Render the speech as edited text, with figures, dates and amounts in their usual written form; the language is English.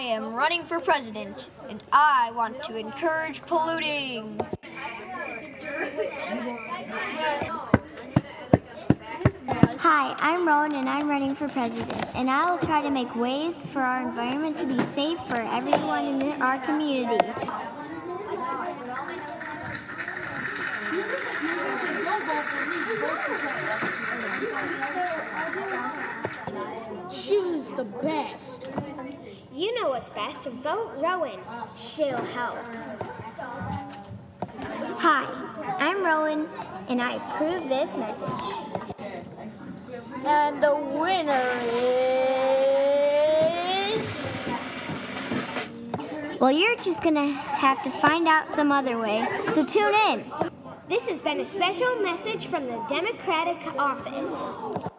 am running for president, and I want to encourage polluting. Hi, I'm Rowan and I'm running for president, and I will try to make ways for our environment to be safe for everyone in our community. She's the best. You know what's best. Vote Rowan. She'll help. Hi, I'm Rowan, and I approve this message. And the winner is... Well, you're just going to have to find out some other way, so tune in. This has been a special message from the Democratic office.